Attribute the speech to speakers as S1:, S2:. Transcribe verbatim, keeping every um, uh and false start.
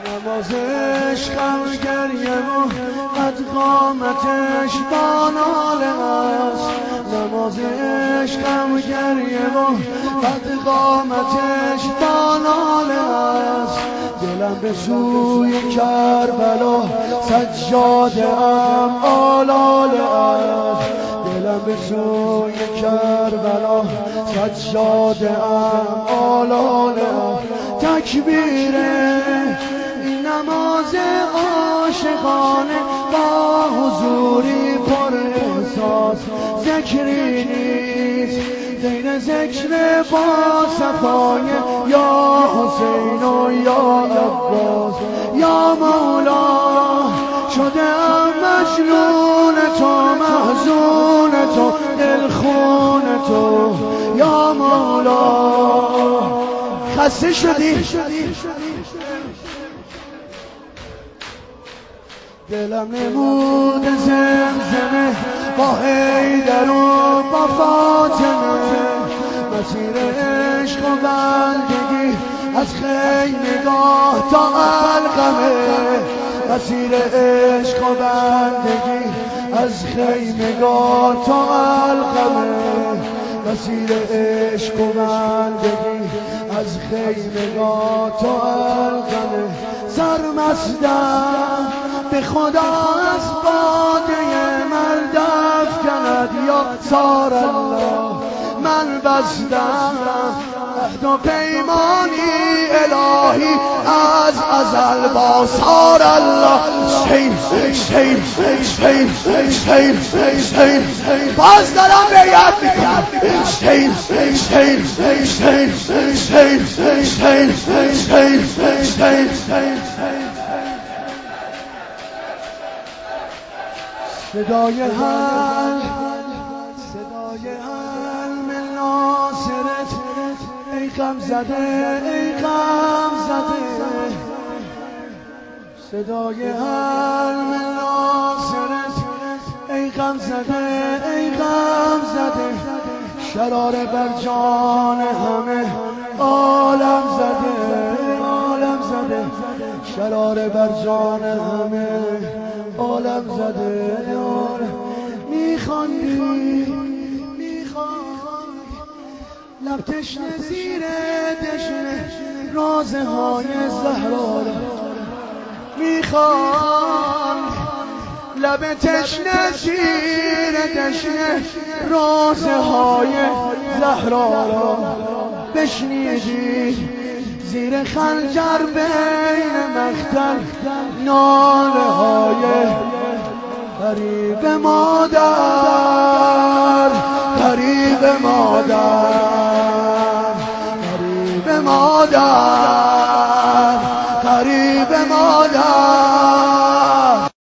S1: نمازش غم گریه و قد قامتش با ناله است. نمازش غم گریه و قد قامتش با ناله است. دلم به سوی کربلا سجاده ام آلاله است. دلم به سوی کربلا سجاده ام آلاله است. تکبیر این نماز عاشقانه با حضوری پر احساس، ذکری نیست غیر ذکر با صفای یا حسین و یا عباس. یا مولا شده ام مجنون تو، محزون تو، دلخون تو. یا مولا خسته شدی دلم نمود زمزمه با حیدر و با فاطمه. مسیر عشق و بندگی از خیمگاه تا علقمه. مسیر عشق و بندگی از خیمگاه تا علقمه. مسیر عشق و بندگی از خیمگاه تا علقمه. سرمستم به خدا از باده مرد افکند یا سار الله. من بستم عهد و پیمانی الهی از ازل با سار الله. شین شین شین شین شین باز دارم بیعت میکنم. شین شین شین شین شین شین شین شین صدای حل صدای حل من ناصرت ای غم زده ای غم زده. صدای حل من ناصرت ای غم زده ای غم زده. شراره بر جان همه عالم زده عالم زده. شراره بر جان همه عالم زده. میخواندی میخواند لب تشنه زیر تشنه رازه های زهرا. میخواند لب تشنه زیر تشنه رازه های زهرا را بشنیدی زیر خنجر بین مقتل ناله های غریب مادر غریب مادر غریب مادر.